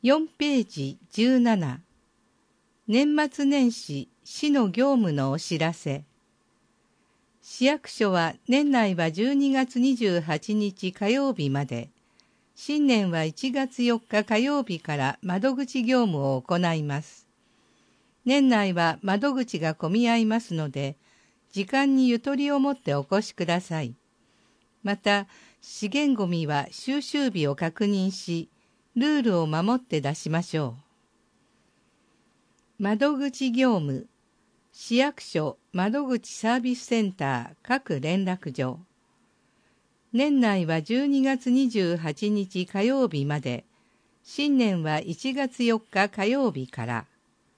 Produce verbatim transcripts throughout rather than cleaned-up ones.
よんページじゅうなな。年末年始市の業務のお知らせ。市役所は年内はじゅうにがつにじゅうはちにち火曜日まで、新年はいちがつよっか火曜日から窓口業務を行います。年内は窓口が混み合いますので、時間にゆとりを持ってお越しください。また、資源ごみは収集日を確認し、ルールを守って出しましょう。窓口業務、市役所窓口サービスセンター各連絡所。年内はじゅうにがつにじゅうはちにち火曜日まで、新年はいちがつよっか火曜日から。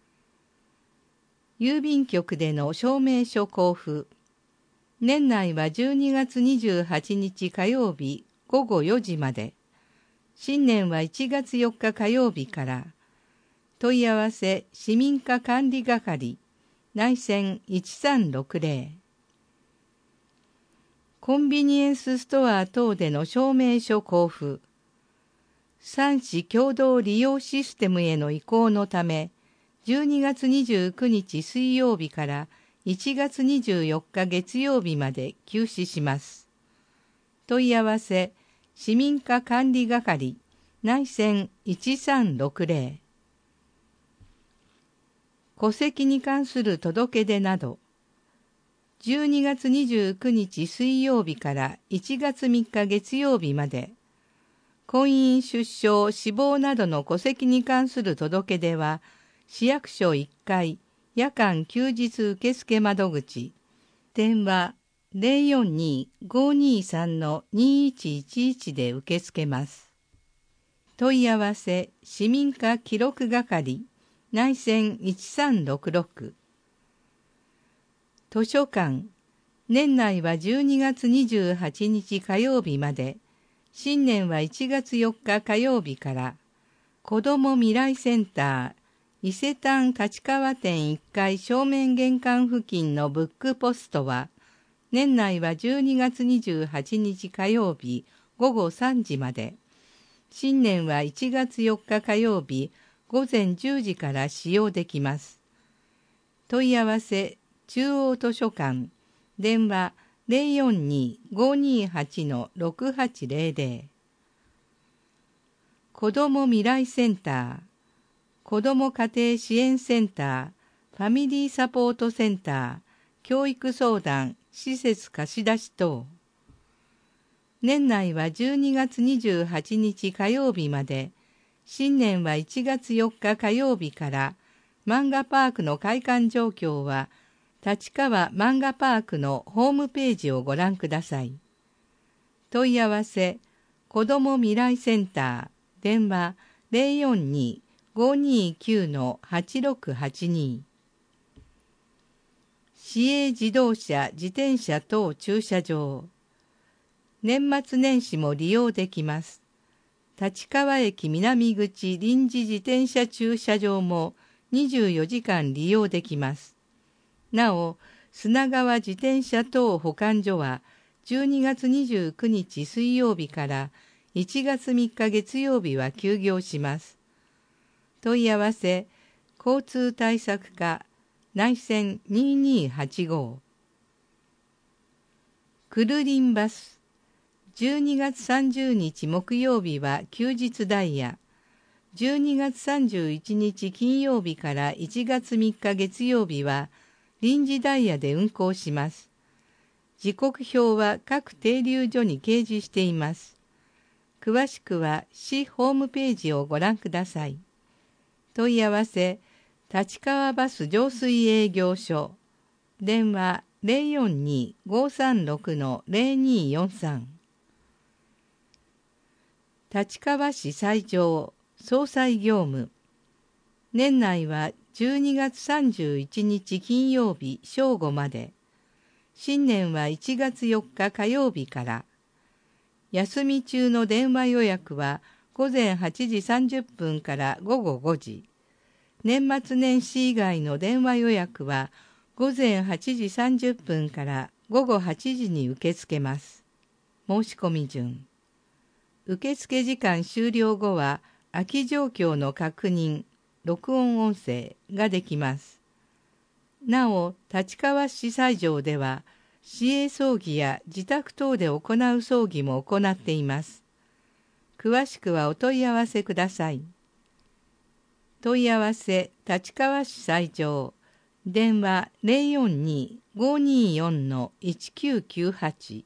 郵便局での証明書交付。年内はじゅうにがつにじゅうはちにち火曜日ごごよじまで。新年はいちがつよっか火曜日から。問い合わせ市民課管理係内線いちさんろくぜろ。コンビニエンスストア等での証明書交付。三市共同利用システムへの移行のため、じゅうにがつにじゅうくにち水曜日からいちがつにじゅうよっか月曜日まで休止します。問い合わせ、市民課管理係、内線いちさんろくぜろ。戸籍に関する届け出など、じゅうにがつにじゅうくにち水曜日からいちがつみっか月曜日まで、婚姻出生死亡などの戸籍に関する届け出は、市役所いっかい夜間休日受付窓口、電話 ゼロよんにーごーにーさんのにーいちいちいち で受け付けます。問い合わせ市民課記録係内線いちさんろくろく。図書館、年内はじゅうにがつにじゅうはちにち火曜日まで、新年はいちがつよっか火曜日から、子ども未来センター、伊勢丹立川店いっかい正面玄関付近のブックポストは、年内はじゅうにがつにじゅうはちにち火曜日ごごさんじまで、新年はいちがつよっか火曜日ごぜんじゅうじから使用できます。問い合わせ、中央図書館、電話 ゼロよんにーごーにーはちのろくはちぜろぜろ。子ども未来センター、子ども家庭支援センター、ファミリーサポートセンター、教育相談、施設貸し出し等。年内はじゅうにがつにじゅうはちにち火曜日まで、新年はいちがつよっか火曜日から、漫画パークの開館状況は、立川漫画パークのホームページをご覧ください。問い合わせ、子ども未来センター、電話 ゼロよんにーごーにーきゅうのはちろくはちに。市営自動車、自転車等駐車場。年末年始も利用できます。立川駅南口臨時自転車駐車場もにじゅうよじかん利用できます。なお、砂川自転車等保管所はじゅうにがつにじゅうくにち水曜日からいちがつみっか月曜日は休業します。問い合わせ、交通対策課、内線にーにーはちご。くるりんバス、じゅうにがつさんじゅうにち木曜日は休日ダイヤ、じゅうにがつさんじゅういちにち金曜日からいちがつみっか月曜日は臨時ダイヤで運行します。時刻表は各停留所に掲示しています。詳しくは市ホームページをご覧ください。問い合わせ、立川バス上水営業所、電話 ゼロよんにーごーさんろくのぜろにーよんさん。立川市斎場総裁業務。年内はじゅうにがつさんじゅういちにち金曜日正午まで。新年はいちがつよっか火曜日から。休み中の電話予約はごぜんはちじさんじゅっぷんからごごごじ。年末年始以外の電話予約はごぜんはちじさんじゅっぷんからごごはちじに受け付けます。申し込み順。受付時間終了後は空き状況の確認、録音音声ができます。なお、立川市西条では、市営葬儀や自宅等で行う葬儀も行っています。詳しくはお問い合わせください。問い合わせ立川市西条、電話 ゼロよんに ごにーよん いちきゅうきゅうはち。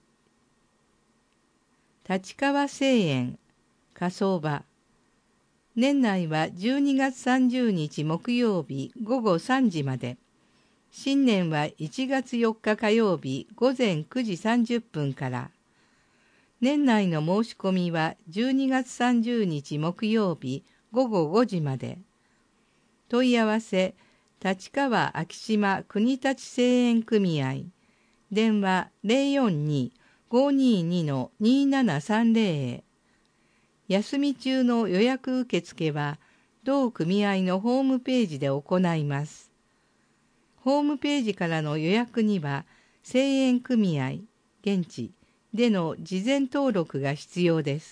立川聖園火葬場。年内はじゅうにがつさんじゅうにち木曜日ごごさんじまで。新年はいちがつよっか火曜日ごぜんくじさんじゅっぷんから。年内の申し込みはじゅうにがつさんじゅうにち木曜日ごごごじまで。問い合わせ、立川昭島国立聖園組合。電話 ゼロよんに ごにーに にーななさんぜろ へ。休み中の予約受付は、同組合のホームページで行います。ホームページからの予約には、聖園組合、現地での事前登録が必要です。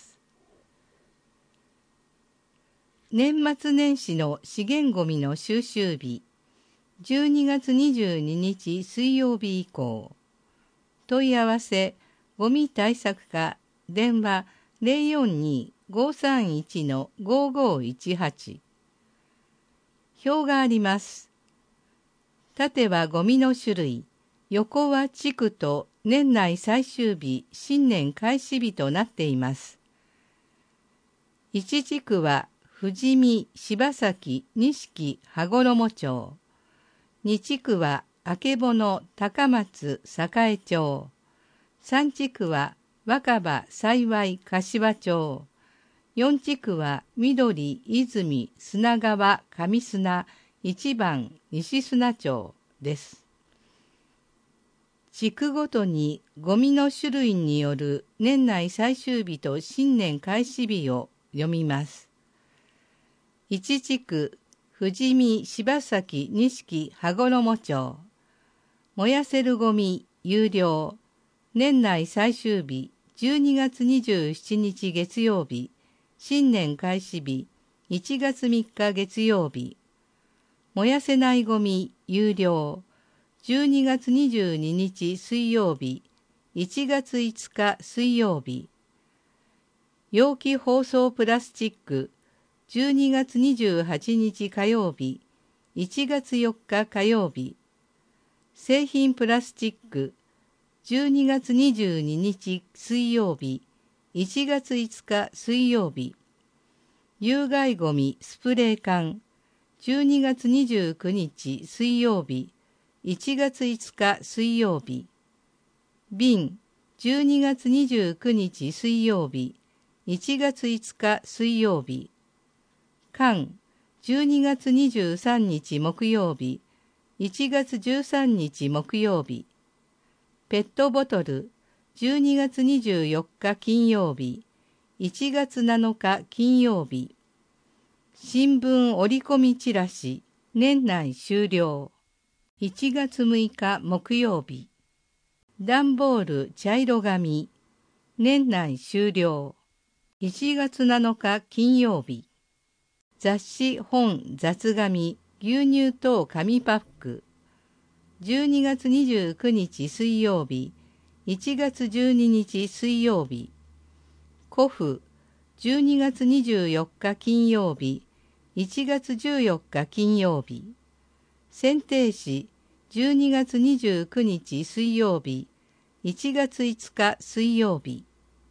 年末年始の資源ごみの収集日、じゅうにがつにじゅうににち水曜日以降。問い合わせ、ごみ対策課、電話 ゼロよんに ごさんいち ごごいちはち。表があります。縦はゴミの種類、横は地区と年内最終日、新年開始日となっています。いち地区は富士見、柴崎、錦、羽衣町。に地区はあけぼの、高松、栄町。さん地区は若葉、幸、柏町。よん地区は緑、泉、砂川、上砂、一番、西砂町です。地区ごとにゴミの種類による年内最終日と新年開始日を読みます。いち地区、富士見、柴崎、錦、羽衣町。燃やせるゴミ、有料。年内最終日、じゅうにがつにじゅうしちにち月曜日。新年開始日、いちがつみっか月曜日。燃やせないゴミ、有料。じゅうにがつにじゅうににち水曜日、いちがついつか水曜日。容器包装プラスチック、じゅうにがつにじゅうはちにち火曜日、いちがつよっか火曜日。製品プラスチック、じゅうにがつにじゅうににち水曜日、いちがついつか水曜日。有害ゴミスプレー缶、じゅうにがつにじゅうくにち水曜日、いちがついつか水曜日。瓶、じゅうにがつにじゅうくにち水曜日、いちがついつか水曜日。缶、じゅうにがつにじゅうさんにち木曜日、いちがつじゅうさんにち木曜日。ペットボトル、じゅうにがつにじゅうよっか金曜日、いちがつなのか金曜日。新聞折り込みチラシ、年内終了。いちがつむいか木曜日。段ボール茶色紙、年内終了。いちがつなのか金曜日。雑誌本雑紙、牛乳等紙パック。じゅうにがつにじゅうくにち水曜日、いちがつじゅうににち水曜日。古布、じゅうにがつにじゅうよっか金曜日、いちがつじゅうよっか金曜日。剪定紙、じゅうにがつにじゅうくにち水曜日、いちがついつか水曜日。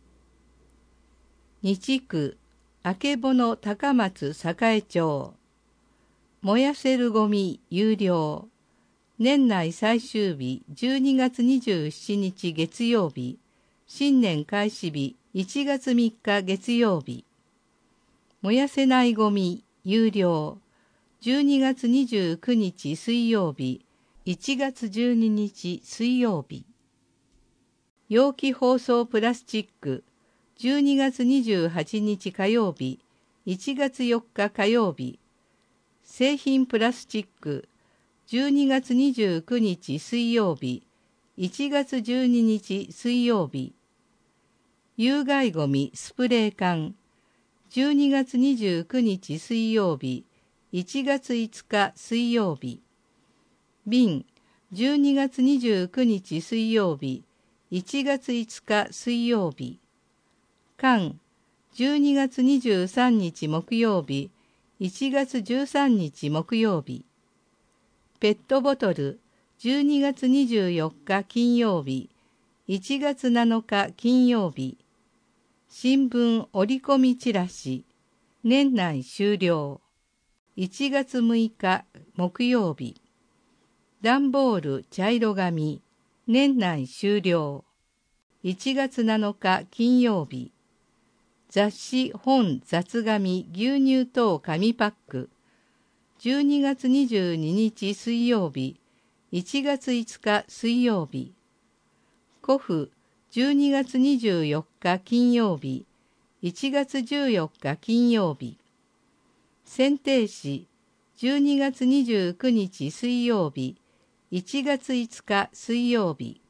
に地区、あけぼの高松栄町。燃やせるゴミ有料。年内最終日じゅうにがつにじゅうしちにち月曜日、新年開始日いちがつみっか月曜日。燃やせないゴミ有料。じゅうにがつにじゅうくにち水曜日、いちがつじゅうににち水曜日。容器包装プラスチック、じゅうにがつにじゅうはちにち火曜日、いちがつよっか火曜日。製品プラスチック、じゅうにがつにじゅうくにち水曜日、いちがつじゅうににち水曜日。有害ゴミスプレー缶、 じゅうにがつにじゅうくにち水曜日、いちがついつか水曜日。便、じゅうにがつにじゅうくにち水曜日、いちがついつか水曜日。間、じゅうにがつにじゅうさんにち木曜日、いちがつじゅうさんにち木曜日。ペットボトル、じゅうにがつにじゅうよっか金曜日、いちがつなのか金曜日。新聞折り込みチラシ、年内終了。いちがつむいか木曜日。段ボール茶色紙、年内終了。いちがつなのか金曜日。雑誌本雑紙牛乳等紙パック、じゅうにがつにじゅうににち水曜日、いちがついつか水曜日。古布じゅうにがつにじゅうよっか金曜日、いちがつじゅうよっか金曜日。選定誌じゅうにがつにじゅうくにち水曜日、いちがついつか水曜日。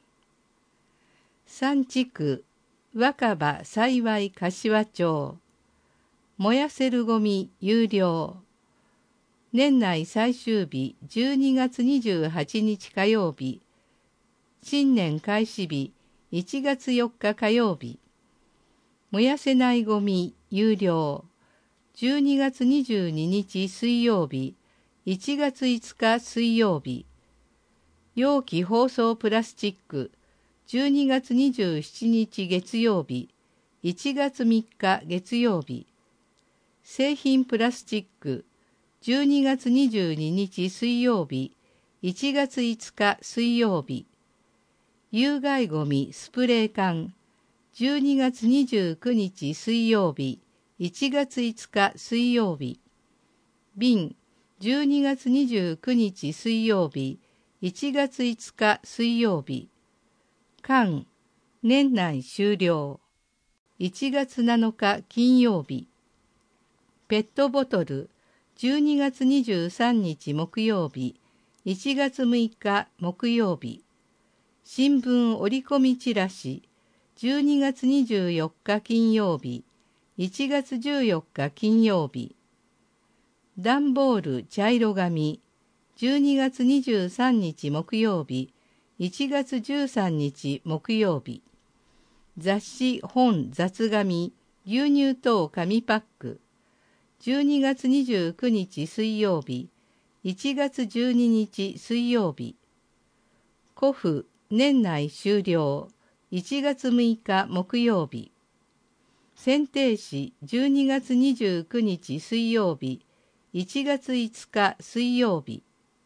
三地区若葉幸柏町、燃やせるゴミ有料。年内最終日じゅうにがつにじゅうはちにち火曜日、新年開始日いちがつよっか火曜日。燃やせないゴミ有料。じゅうにがつにじゅうににち水曜日、いちがついつか水曜日。容器包装プラスチック、じゅうにがつにじゅうしちにち月曜日、いちがつみっか月曜日。製品プラスチック、じゅうにがつにじゅうににち水曜日、いちがついつか水曜日。有害ゴミスプレー缶、じゅうにがつにじゅうくにち水曜日、いちがついつか水曜日。瓶、じゅうにがつにじゅうくにち水曜日、いちがついつか水曜日。間、年内終了。いちがつなのか金曜日。ペットボトル、じゅうにがつにじゅうさんにち木曜日、いちがつむいか木曜日。新聞折り込みチラシ、じゅうにがつにじゅうよっか金曜日、いちがつじゅうよっか金曜日。段ボール茶色紙、じゅうにがつにじゅうさんにち木曜日、いちがつじゅうさんにち木曜日。雑誌本雑紙牛乳等紙パック、じゅうにがつにじゅうくにち水曜日、いちがつじゅうににち水曜日。古布年内終了、いちがつむいか木曜日。選定誌じゅうにがつにじゅうくにち水曜日、いちがついつか水曜日。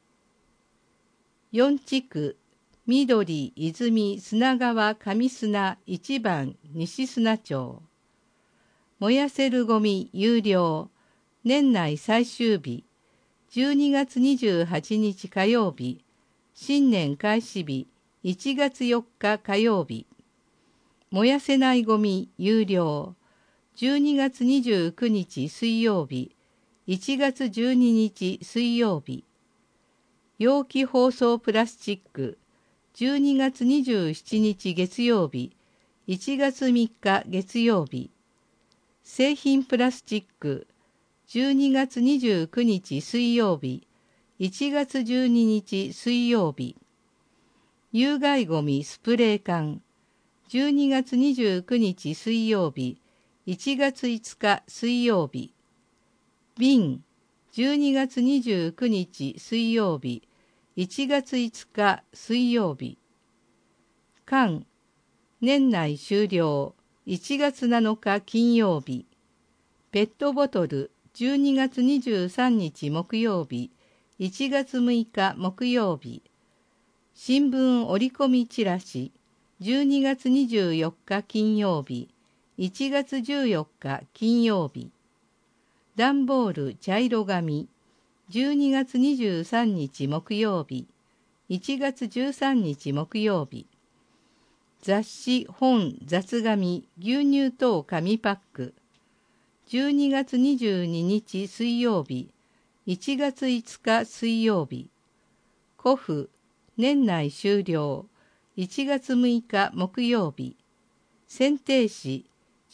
四地区緑泉砂川上砂一番西砂町。燃やせるゴミ有料。年内最終日じゅうにがつにじゅうはちにち火曜日、新年開始日いちがつよっか火曜日。燃やせないゴミ有料。じゅうにがつにじゅうくにち水曜日、いちがつじゅうににち水曜日。容器包装プラスチック、じゅうにがつにじゅうしちにち月曜日、いちがつみっか月曜日。製品プラスチック、じゅうにがつにじゅうくにち水曜日、いちがつじゅうににち水曜日。有害ゴミスプレー缶、じゅうにがつにじゅうくにち水曜日、いちがついつか水曜日。瓶、じゅうにがつにじゅうくにち水曜日、いちがついつか水曜日。缶、年内終了、いちがつなのか金曜日。ペットボトル、じゅうにがつにじゅうさんにち木曜日、いちがつむいか木曜日。新聞折り込みチラシ、じゅうにがつにじゅうよっか金曜日、いちがつじゅうよっか金曜日。段ボール茶色紙、じゅうにがつにじゅうさんにち木曜日、いちがつじゅうさんにち木曜日。雑誌本雑紙牛乳等紙パック、じゅうにがつにじゅうににち水曜日、いちがついつか水曜日。古布年内終了、いちがつむいか木曜日。選定誌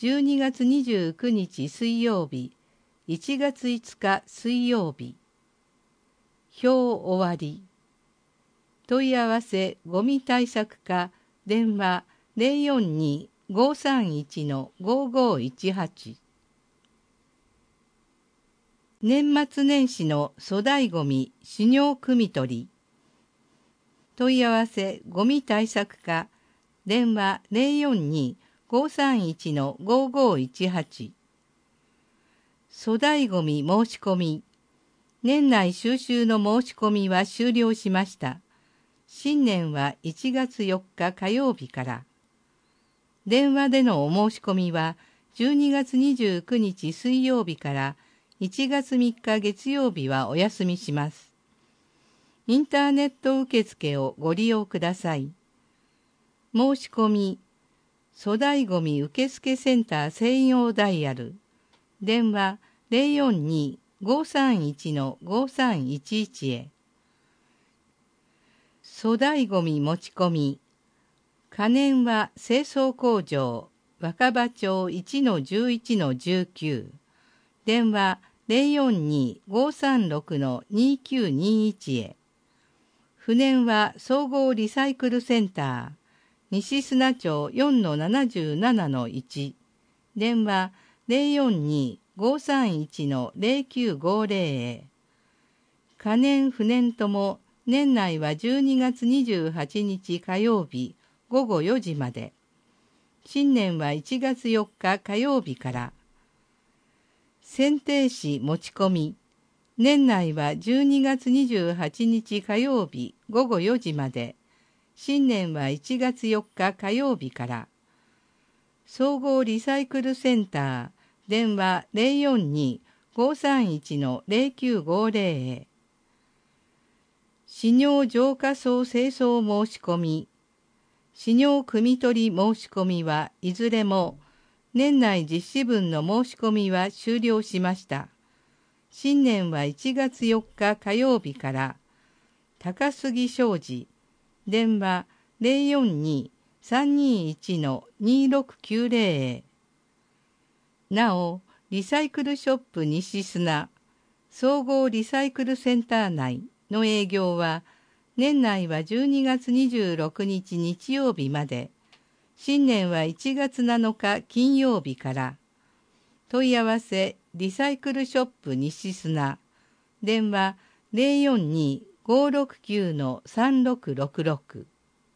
じゅうにがつにじゅうくにち水曜日、いちがついつか水曜日。表終わり。問い合わせゴミ対策課電話 ゼロよんに ごさんいち ごごいちはち。年末年始の粗大ごみ狩猟汲み取り。問い合わせゴミ対策課電話 ゼロよんに ごさんいち ごごいちはち。粗大ごみ申し込み。年内収集の申し込みは終了しました。新年はいちがつよっか火曜日から。電話でのお申し込みはじゅうにがつにじゅうくにち水曜日からいちがつみっか月曜日はお休みします。インターネット受付をご利用ください。申し込み、粗大ごみ受付センター専用ダイヤル、電話 ゼロよんに ごさんいち ごさんいちいち へ。粗大ごみ持ち込み、可燃は清掃工場、若葉町 いちのじゅういちのじゅうきゅう、電話 ゼロよんに ごさんろく にきゅうにいち へ。不燃は総合リサイクルセンター、西砂町 よんのななじゅうななのいち、電話 ゼロよんに ごさんいち ゼロきゅうごゼロ へ。可燃不燃とも年内はじゅうにがつにじゅうはちにち火曜日ごごよじまで。新年はいちがつよっか火曜日から。選定士持ち込み。年内はじゅうにがつにじゅうはちにち火曜日ごごよじまで。新年はいちがつよっか火曜日から。総合リサイクルセンター、電話 ゼロよんに ごさんいち ゼロきゅうごゼロ へ。飼料浄化槽清掃申し込み。飼料汲み取り申し込みはいずれも年内実施分の申し込みは終了しました。新年はいちがつよっか火曜日から。高杉商事、電話 ゼロよんに さんにいち にろくきゅうゼロ へ。なお、リサイクルショップ西砂、総合リサイクルセンター内の営業は、年内はじゅうにがつにじゅうろくにち日曜日まで、新年はいちがつなのか金曜日から。問い合わせリサイクルショップ西砂、電話 ゼロよんに ごろくきゅう さんろくろくろく。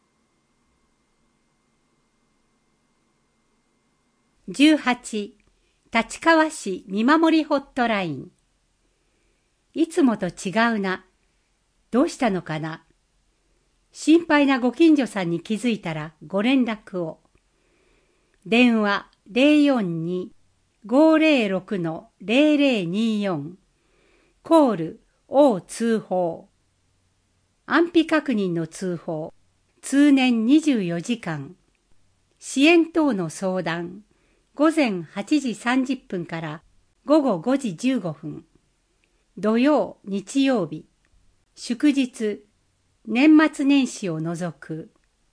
じゅうはち、立川市見守りホットライン。いつもと違うな。どうしたのかな。心配なご近所さんに気づいたらご連絡を。電話 ゼロよんに ごゼロろく ゼロゼロによん。コール O 通報。安否確認の通報。通年にじゅうよじかん。支援等の相談。ごぜんはちじさんじゅっぷんからごごごじじゅうごふん。土曜、日曜日。祝日、年末年始を除く。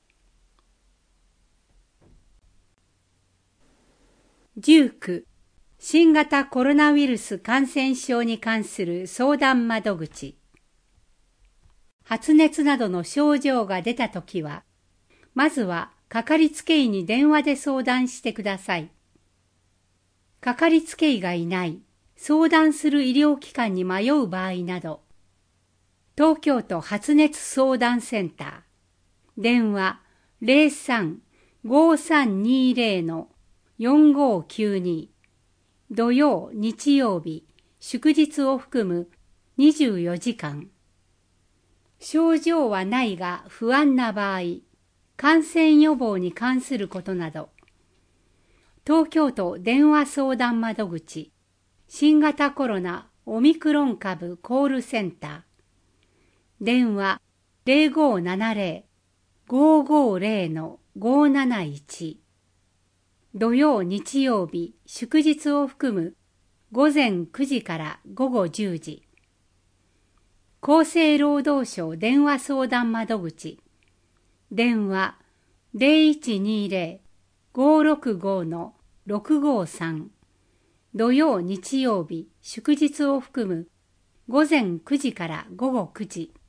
じゅうきゅう、新型コロナウイルス感染症に関する相談窓口。発熱などの症状が出たときは、まずはかかりつけ医に電話で相談してください。かかりつけ医がいない、相談する医療機関に迷う場合など、東京都発熱相談センター、電話 ゼロさん ごさんにゼロ のよんごきゅうに、土曜、日曜日、祝日を含むにじゅうよじかん。症状はないが不安な場合、感染予防に関することなど、東京都電話相談窓口、新型コロナオミクロン株コールセンター、電話 ゼロごななゼロ ごごゼロ ごなないち。土曜日曜日祝日を含むごぜんくじからごごじゅうじ。厚生労働省電話相談窓口、電話 ゼロいちにゼロ ごろくご ゼろくごさん、土曜日曜日祝日を含む午前くじから午後くじ。